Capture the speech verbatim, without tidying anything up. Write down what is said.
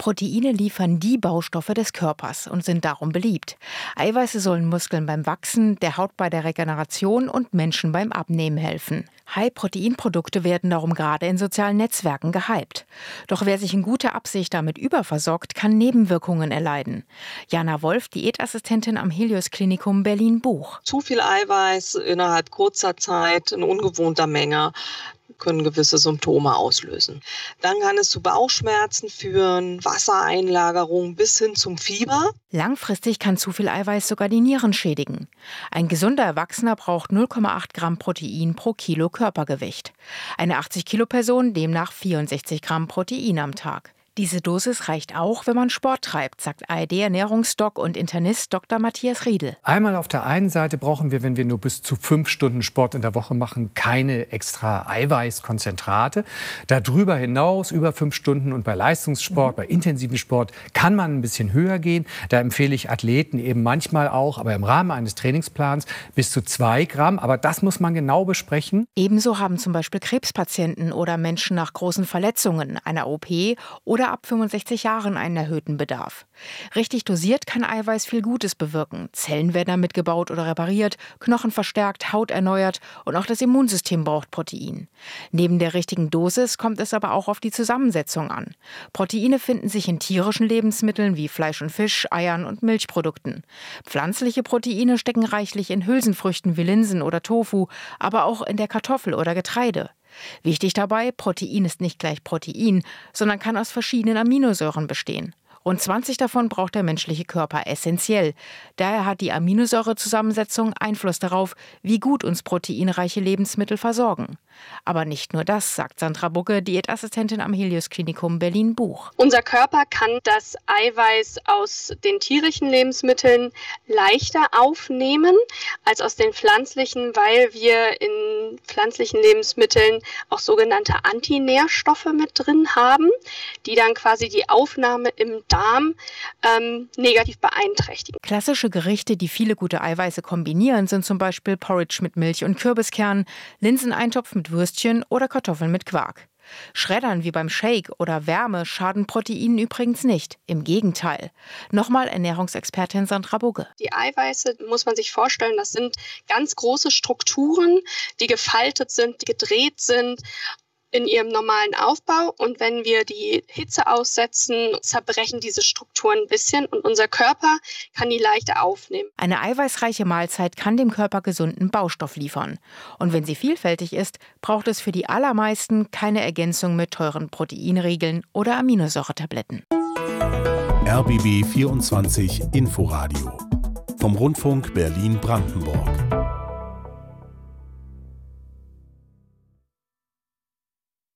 Proteine liefern die Baustoffe des Körpers und sind darum beliebt. Eiweiße sollen Muskeln beim Wachsen, der Haut bei der Regeneration und Menschen beim Abnehmen helfen. High-Protein-Produkte werden darum gerade in sozialen Netzwerken gehypt. Doch wer sich in guter Absicht damit überversorgt, kann Nebenwirkungen erleiden. Jana Wolf, Diätassistentin am Helios-Klinikum Berlin-Buch. Zu viel Eiweiß innerhalb kurzer Zeit in ungewohnter Menge können gewisse Symptome auslösen. Dann kann es zu Bauchschmerzen führen, Wassereinlagerung bis hin zum Fieber. Langfristig kann zu viel Eiweiß sogar die Nieren schädigen. Ein gesunder Erwachsener braucht null Komma acht Gramm Protein pro Kilo Körpergewicht. Eine achtzig-Kilo-Person demnach vierundsechzig Gramm Protein am Tag. Diese Dosis reicht auch, wenn man Sport treibt, sagt A R D-Ernährungsdoc und Internist Doktor Matthias Riedel. Einmal auf der einen Seite brauchen wir, wenn wir nur bis zu fünf Stunden Sport in der Woche machen, keine extra Eiweißkonzentrate. Darüber hinaus, über fünf Stunden und bei Leistungssport, mhm. bei intensivem Sport, kann man ein bisschen höher gehen. Da empfehle ich Athleten eben manchmal auch, aber im Rahmen eines Trainingsplans, bis zu zwei Gramm. Aber das muss man genau besprechen. Ebenso haben zum Beispiel Krebspatienten oder Menschen nach großen Verletzungen, einer O P oder ab fünfundsechzig Jahren einen erhöhten Bedarf. Richtig dosiert kann Eiweiß viel Gutes bewirken. Zellen werden damit gebaut oder repariert, Knochen verstärkt, Haut erneuert und auch das Immunsystem braucht Protein. Neben der richtigen Dosis kommt es aber auch auf die Zusammensetzung an. Proteine finden sich in tierischen Lebensmitteln wie Fleisch und Fisch, Eiern und Milchprodukten. Pflanzliche Proteine stecken reichlich in Hülsenfrüchten wie Linsen oder Tofu, aber auch in der Kartoffel oder Getreide. Wichtig dabei, Protein ist nicht gleich Protein, sondern kann aus verschiedenen Aminosäuren bestehen. Rund zwanzig davon braucht der menschliche Körper essentiell. Daher hat die Aminosäurezusammensetzung Einfluss darauf, wie gut uns proteinreiche Lebensmittel versorgen. Aber nicht nur das, sagt Sandra Bugge, Diätassistentin am Helios-Klinikum Berlin-Buch. Unser Körper kann das Eiweiß aus den tierischen Lebensmitteln leichter aufnehmen als aus den pflanzlichen, weil wir in pflanzlichen Lebensmitteln auch sogenannte Antinährstoffe mit drin haben, die dann quasi die Aufnahme im Darm ähm, negativ beeinträchtigen. Klassische Gerichte, die viele gute Eiweiße kombinieren, sind zum Beispiel Porridge mit Milch und Kürbiskernen, Linseneintopf mit Würstchen oder Kartoffeln mit Quark. Schreddern wie beim Shake oder Wärme schaden Proteinen übrigens nicht. Im Gegenteil. Nochmal Ernährungsexpertin Sandra Bugge. Die Eiweiße, muss man sich vorstellen, das sind ganz große Strukturen, die gefaltet sind, die gedreht sind in ihrem normalen Aufbau. Und wenn wir die Hitze aussetzen, zerbrechen diese Strukturen ein bisschen und unser Körper kann die leichter aufnehmen. Eine eiweißreiche Mahlzeit kann dem Körper gesunden Baustoff liefern. Und wenn sie vielfältig ist, braucht es für die allermeisten keine Ergänzung mit teuren Proteinriegeln oder Aminosäuretabletten. R B B vierundzwanzig Inforadio vom Rundfunk Berlin-Brandenburg.